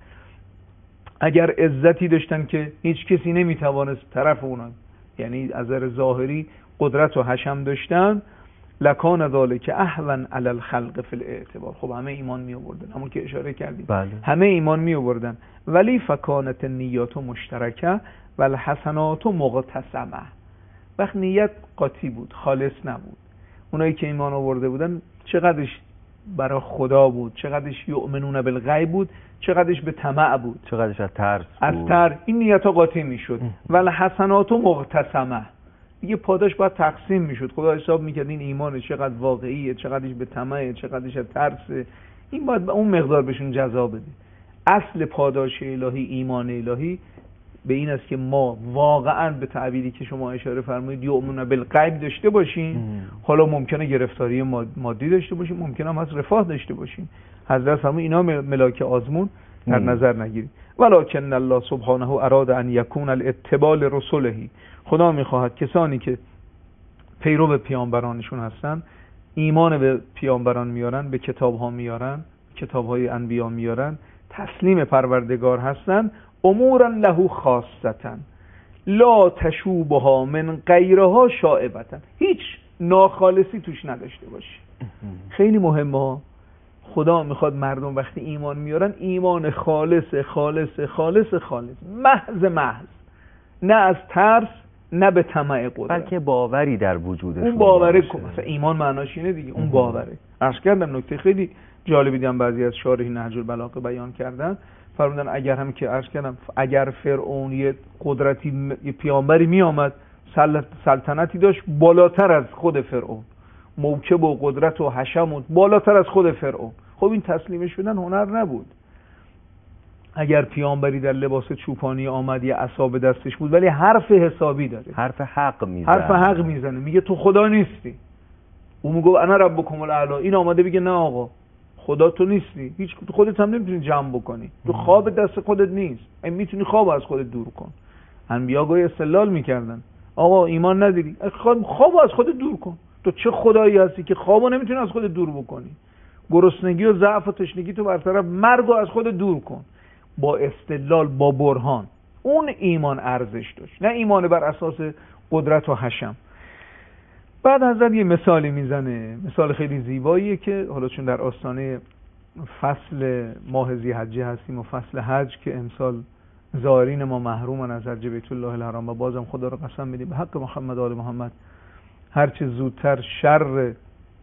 اگر عزتی داشتن که هیچ کسی نمیتوانست طرف اونها، یعنی از نظر ظاهری قدرت و حشم داشتن، لکان ذالک اهون علی الخلق فی الاعتبار. خب همه ایمان می آوردن، همون که اشاره کردیم. بله. همه ایمان می آوردن، ولی فکانت النیات مشترکه و الحسنات مقتسمه. وقت نیت قاطی بود، خالص نبود. اونایی که ایمان آورده بودن چقدرش برای خدا بود، چقدرش یؤمنون بالغیب بود، چقدرش به طمع بود، چقدرش از ترس بود. این نیت‌ها قاطی میشد. ولی حسنات مقتسمه، دیگه پاداش باید تقسیم میشد. خدا حساب میکرد این ایمان چقدر واقعیه، چقدرش به طمع، چقدرش از ترس. این باید به اون مقدار بهشون جزا بده. اصل پاداش الهی، ایمان الهی به این است که ما واقعا به تعبیری که شما اشاره فرمایید یؤمنون بالغیب داشته باشیم. حالا ممکنه گرفتاری مادی داشته باشیم، ممکنه هم از رفاه داشته باشیم. حضرت فرمود اینا ملاک آزمون در نظر نگیرید. ولکن الله سبحانه اراد ان یکون الاتباع لرسله. خدا میخواهد کسانی که پیرو پیامبرانشون هستن، ایمان به پیامبران میارن، به کتابها میارن، کتابهای انبیا میارن، تسلیم پروردگار هستن، امورا له خاصتا لا تشوبها من غیرها شائبتا، هیچ ناخالصی توش نداشته باشه. خیلی مهمه. خدا میخواد مردم وقتی ایمان میارن ایمان خالص خالص خالص خالص، محض محض، نه از ترس نه به طمع قدرت، بلکه باوری در وجودشون. اون باوره مثلا ایمان معناش اینه دیگه، اون باوره. عرض کردم نکته خیلی جالبی دیدم بعضی از شارحین نهج البلاغه بیان کردن، فرمودن اگر هم که عرض کردم اگر فرعون یه قدرتی، یه پیامبری می آمد سلطنتی داشت بالاتر از خود فرعون، موکب و قدرت و حشم و بالاتر از خود فرعون، خب این تسلیم شدن هنر نبود. اگر پیامبری در لباس چوپانی آمد یه عصا به دستش بود ولی حرف حسابی داره، حرف حق میزنه، حرف حق میزنه، میگه تو خدا نیستی. اون میگه انا ربکم الاعلی، این آمده بگه نه آقا خدا تو نیستی، هیچ خودت هم نمیتونی جمع بکنی، تو خواب دست خودت نیست، این میتونی خواب از خودت دور کن. انبیا گویا استدلال میکردن آقا ایمان نداری، خواب از خودت دور کن، تو چه خدایی هستی که خوابو نمیتونی از خودت دور بکنی؟ گرسنگی و ضعف و تشنگی تو برطرف، مرگو از خودت دور کن. با استدلال، با برهان. اون ایمان ارزش داشت، نه ایمان بر اساس قدرت و حشم. بعد حضرت یه مثالی میزنه، مثال خیلی زیباییه که حالا چون در آستانه فصل ماه ذی‌حجه هستیم و فصل حج که امسال زائرین ما محرومن از حج بیت الله الحرام و بازم خدا رو قسم میدیم به حق محمد آل محمد هرچه زودتر شر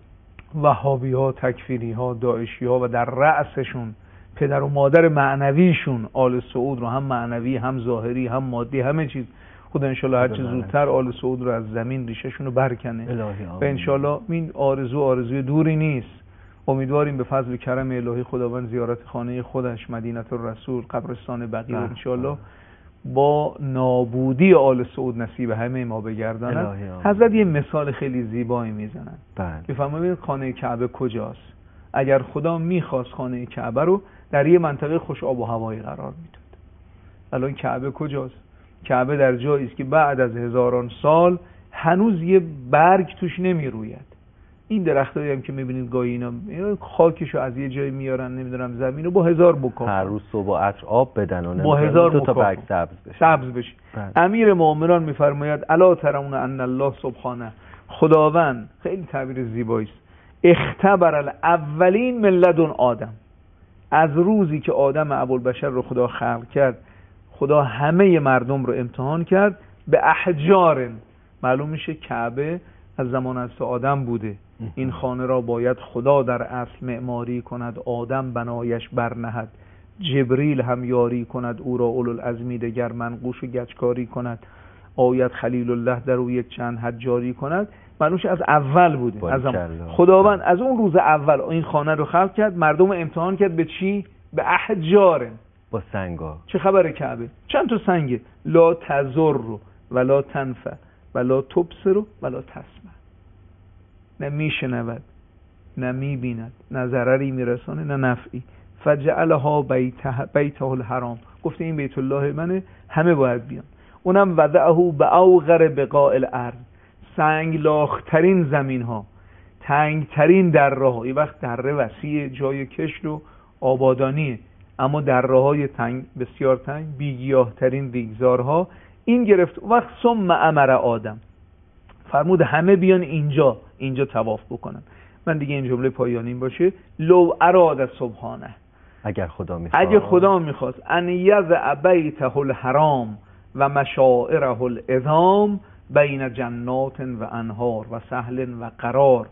وهابی ها، تکفیری ها، داعشی ها و در رأسشون پدر و مادر معنویشون آل سعود رو هم معنوی هم ظاهری هم مادی همه چیز، خدا انشالله هرچه زودتر آل سعود رو از زمین ریشهشون رو برکنه و انشالله این آرزوی دوری نیست. امیدواریم به فضل کرم الهی خداوند زیارت خانه خودش مدینه الرسول، قبرستان بقیع انشالله با نابودی آل سعود نصیب همه ما بگرداند. حضرت یه مثال خیلی زیبایی میزنن. بفرمایید خانه کعبه کجاست؟ اگر خدا میخواست خانه کعبه رو در یه منطقه خوش آب و هوایی قرار میداد. الان کعبه کجاست؟ کعبه در جایی است که بعد از هزاران سال هنوز یه برگ توش نمیروید. این درختایی هم که میبینید گاهی اینا خاکشو از یه جایی میارن، نمیدونم زمینو با هزار بکاف هر روز صبح و عصر آب بدن و با هزار تا برگ سبز بشه. امیر مومنان میفرماید الا ترون ان الله سبحانه، خداوند خیلی تعبیر زیبایی است، اختبر الاولین من لدن آدم، از روزی که آدم ابوالبشر رو خدا خلق کرد، خدا همه مردم رو امتحان کرد به احجار. معلوم میشه کعبه از زمان از آدم بوده. این خانه را باید خدا در اصل معماری کند، آدم بنایش برنهد، جبریل هم یاری کند او را اولوالعزمی، دگر منقوش و گچکاری کند، آید خلیل الله در او یک چند حد جاری کند. معلومش از اول بوده. از خداوند از اون روز اول این خانه رو خلق کرد، مردم رو امتحان کرد به چی؟ به احجار، با سنگا. چه خبره کعبه؟ چند تا سنگه؟ لا تضر ولا تنفع ولا تبصر ولا تسمع، نه میشنود نه میبیند، نه ضرری میرسانه نه نفعی. فجعلها بیته الحرام، گفته این بیت الله منه، همه باید بیان. اونم وضعه باوغر بقاع الارض، سنگ لاخترین زمین ها، تنگترین دره ها. یه وقت دره وسیع جای کشت و آبادانیه، اما دره های تنگ بسیار تنگ، بیگیاه ترین ریگزارها. این گرفت وقت ثم امر آدم، فرمود همه بیان اینجا، اینجا طواف بکنن. من دیگه این جمله پایانی باشه. لو اراد سبحانه، اگه خدا میخواست ان یضع بیته الحرام و مشاعره العظام بین جنات و انهار و سهل و قرار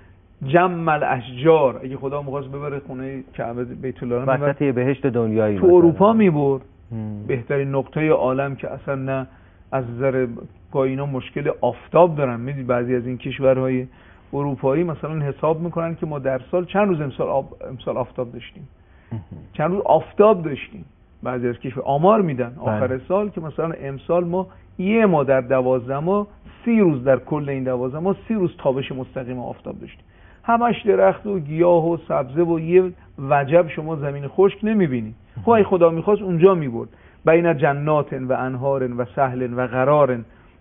جمع الاشجار، اگه خدا میخواست ببره خونه کعبه بیت الله وسط بهشت دنیایی تو اروپا میبرد، بهترین نقطه عالم که اصلا نه از نظر اینا مشکل آفتاب دارن. میدید بعضی از این کشورهای اروپایی مثلا حساب میکنن که ما در سال چند روز امسال آفتاب داشتیم، چند روز آفتاب داشتیم. بعضی از کشور آمار میدن آخر سال که مثلا امسال ما یه ماه در 12 ماه 30 روز در کل این 12 ماه 30 روز تابش مستقیم آفتاب داشتیم. همش درخت و گیاه و سبزه و یه وجب شما زمین خشک نمیبینی. خب اگه خدا میخواست اونجا میبرد بین جنات و انهار و سهل و قرار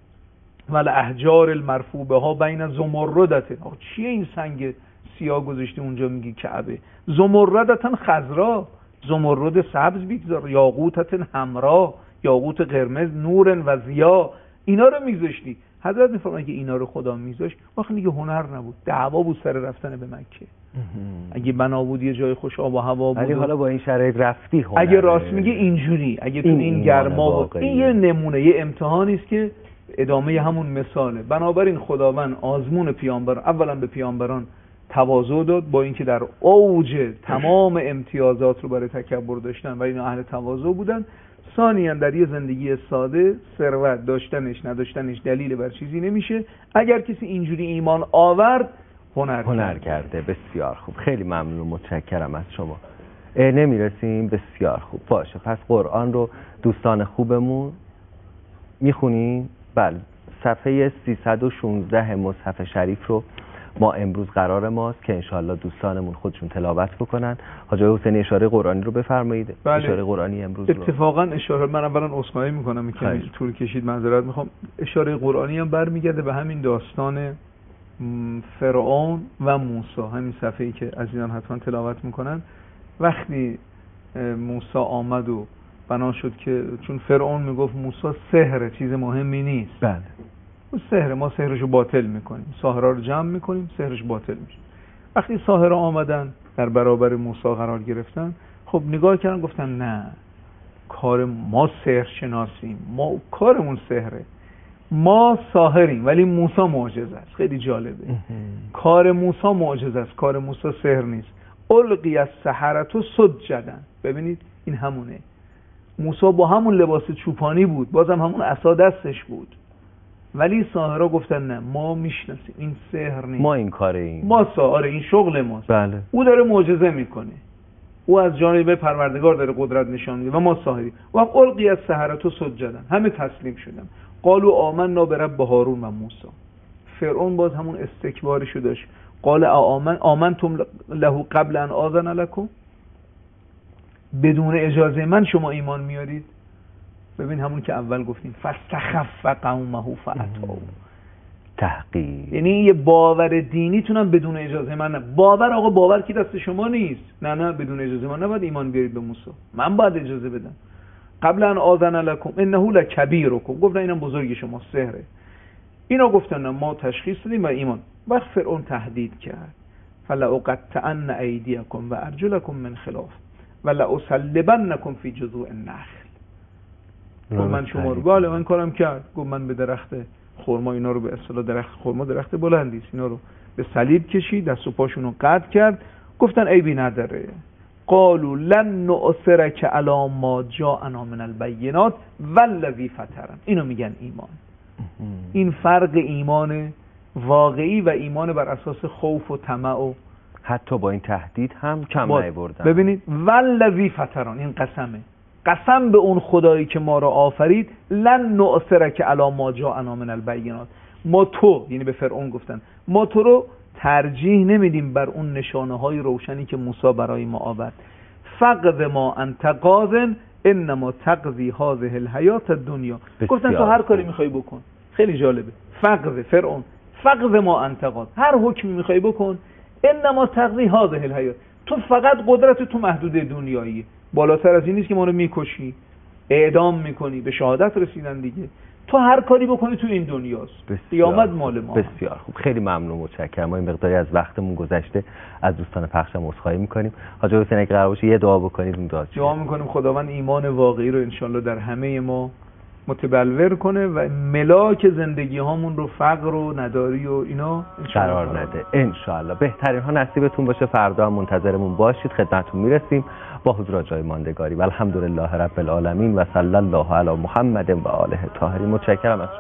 و الاحجار المرفوبه ها بین زمردت. چیه این سنگ سیاه گذاشتی اونجا میگی کعبه؟ زمردتن خضرا، زمرد سبز بیگذار، یاقوتت حمرا، یاقوت قرمز، نور و ضیا، اینا رو میذاشتی. حضرت میفرمایند که اینا رو خدا میذاشت وقتی دیگه هنر نبود، دعوا بود سر رفتن به مکه. اگه بنا بود یه جای خوش آب و هوا بود، ولی حالا با این شرایط رفتی هنر. اگه راست میگه اینجوری، اگه تو این گرما بود، این یه نمونه، یه امتحانی است که ادامه همون مثاله. بنابراین خداوند آزمون پیامبران، اولا به پیامبران تواضع داد با اینکه در اوج تمام امتیازات رو برای تکبر داشتن و اینا اهل تواضع بودن. ثانیاً در یه زندگی ساده ثروت داشتنش نداشتنش دلیل بر چیزی نمیشه. اگر کسی اینجوری ایمان آورد هنر کرده. بسیار خوب، خیلی ممنون و متشکرم از شما. نمیرسیم؟ بسیار خوب، باشه. پس قرآن رو دوستان خوبمون میخونیم. بله، صفحه 316 مصحف شریف رو ما امروز قرار ماست که انشاءالله دوستانمون خودشون تلاوت بکنن. حاج حسینی اشاره قرآنی رو بفرمایید. بله. اشاره قرآنی امروز رو اتفاقا اشاره، من اولا عذرخواهی میکنم که طول کشید، معذرت میخوام. اشاره قرآنی هم برمیگرده به همین داستان فرعون و موسی، همین صفحه‌ای که عزیزان حتما تلاوت میکنن. وقتی موسی آمد و بنا شد که چون فرعون میگفت موسی سحر چیز مهمی نیست، بله سحر، ما سحرشو باطل میکنیم، ساحرها رو جمع میکنیم، سحرش باطل میشه. وقتی ساحرها آمدن در برابر موسی قرار گرفتن، خب نگاه کردن گفتن نه، کار ما سحر شناسیم، ما کارمون سحره، ما ساحریم ولی موسی معجزه است. خیلی جالبه، کار موسی معجزه است، کار موسی سحر نیست. القی السحرة سجدا. ببینید این همونه، موسی با همون لباس چوپانی بود، بازم همون عصا دستش بود، ولی ساحرها گفتن نه، ما میشناسیم این سحر نیست، ما این کاره ایم، ما ساحر، این شغل ماست. بله. او داره معجزه میکنه، او از جانب پروردگار داره قدرت نشان میده و ما ساحری. و القی السحرة سجدا، همه تسلیم شدن. قالوا آمنا برب هارون و موسی. فرعون باز همون استکبارشو داشت. قال آمنتم له قبل ان آذن لكم، بدون اجازه من شما ایمان میارید؟ ببین همون که اول گفتیم فاستخف قومه فاتوا، تحقیر، یعنی یه باور دینی تونم بدون اجازه من نه. باور آقا، باور که دست شما نیست، نه بدون اجازه من نباید ایمان بیارید به موسی، من باید اجازه بدم. قبل ان آذن لكم انه لکبیرکم، گفتن اینم بزرگ شما، سحره. اینا گفتن ما تشخیص دادیم و ایمان. وقت فرعون تهدید کرد فلأقطعن ایدیکم و ارجلکم من خلاف ولأصلبنکم فی جذوع النخل. گفت من شما رو، بله من کارم کرد. گفت من به درخت خرما، اینا رو به اصطلاح درخت خرما درخت بلندی است، اینا رو به صلیب کشید، دست و پاشون رو قطع کرد. گفتن عیبی نداره. قالوا لن نؤثرک علی ما جاءنا من البینات والذی فطرنا. اینو میگن ایمان. این فرق ایمان واقعی و ایمان بر اساس خوف و طمع و حتی با این تهدید هم کم نیاوردن. ببینید والذی فطرنا، این قسمه، قسم به اون خدایی که ما را آفرید، لن نؤثرک علی ما جاءنا من البینات، ما تو، یعنی به فرعون گفتن، ما تو رو ترجیح نمیدیم بر اون نشانه های روشنی که موسی برای ما آورد. فقد ما انت قاض انما تقضی هذه الحیات الدنیا. گفتن تو هر کاری میخوای بکن. خیلی جالبه، فقد فرعون، فقد ما انت قاض، هر حکمی میخوای بکن، انما تقضی هذه الحیات، تو فقط قدرت تو محدود دنیایی، بالاتر از این نیست که ما رو میکشی، اعدام میکنی، به شهادت رسیدن دیگه. تو هر کاری بکنی تو این دنیاست، قیامت مال ما. بسیار خوب، خیلی ممنون، متشکرم. ما این مقداری از وقتمون گذشته، از دوستان پخشم عذرخواهی می‌کنیم. حاج حسین اگه قرار باشه یه دعا بکنید، اون دعا می‌کنیم خداوند ایمان واقعی رو انشالله در همه ما متبلور کنه و ملاک زندگی هامون رو فقر و نداری و اینا قرار نده انشالله. بهترین ها نصیبتون باشه. فردا هم منتظرمون باشید، خدمتتون میرسیم با حضور جای ماندگاری و الحمدلله رب العالمین و صلی الله علی محمد و آله الطاهرین. متشکرم از